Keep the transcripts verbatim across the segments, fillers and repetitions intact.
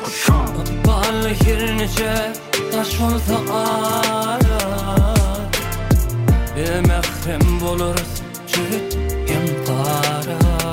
Bağlı hirnice taş olsa ara Bir mehrem buluruz çürüt hem para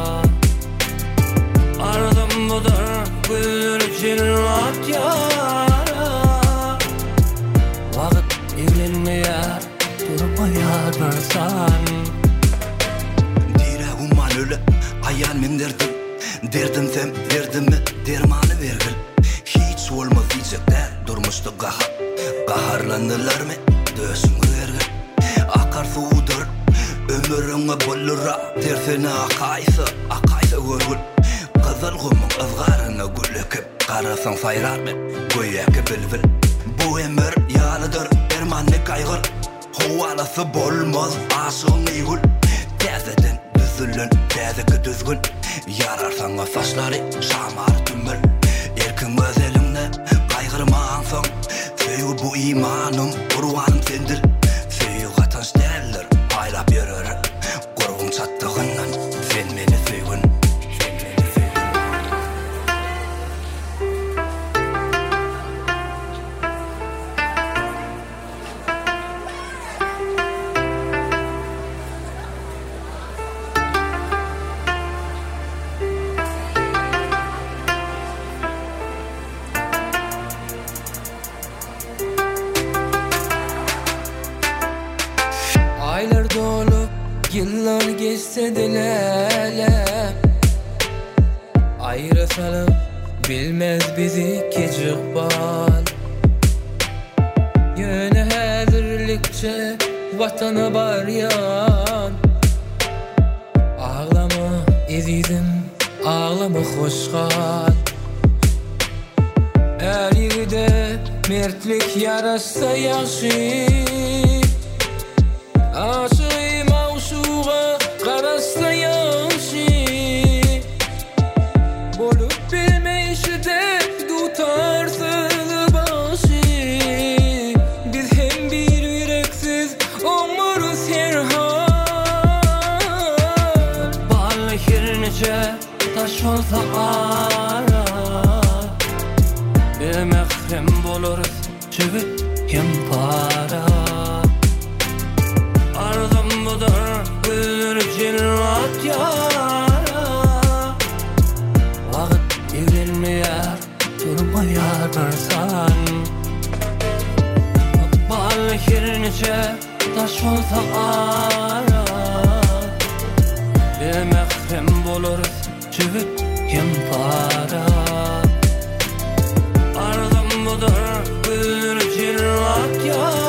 Ardım budur güldür cilvat yara Vakit evlenmeyar durmayar barsan Dire umman öyle ayal men derdim Derdim sen derdim mi dermanı vergil Hiç olmaz diyecekler durmuştu kahar Kaharlandılar mı dösün vergil Akar suudur ömürüne bullura Tersine akaysa akaysa görgül Kızıl gumun ızgarına gülüküp Karasan sayrar mı göğeki bilbil Bu emir yalıdır dermanlı kaygır Huvalası bolmaz aşığın eygül Tezedin düzülün tezeki düzgün Yarar sana saçları şamar tümbül Erkin öz elinle kaygırmağın son Söğü bu imanım kurvanım sendir Söğü katanç derler aylap yürür Kurgun çattığından sen beni söğün Sen beni söğün Aylar dolu, yıllar geçse dilele Ayrısalım, bilmez bizi kecik bal Yöne hazırlıkça vatana baryan Ağlama ezizim, ağlama hoşgal Her yerde mertlik yarasa yaşır Aşığı mavşuğa karasla yaşı Bolup bilmeyişi de tutarsız başı Biz hem bir yüreksiz olmuruz her hal Bağlı hirnice taş olsa ara Bir mehrem buluruz çüvüt hem para Ardım budur güldür cilvat yara Vakit evlenmeyar durmayar barsan Bağlı hirnice taş olsa ara Bir mehrem buluruz çüvüt hem para Ardım budur güldür cilvat yara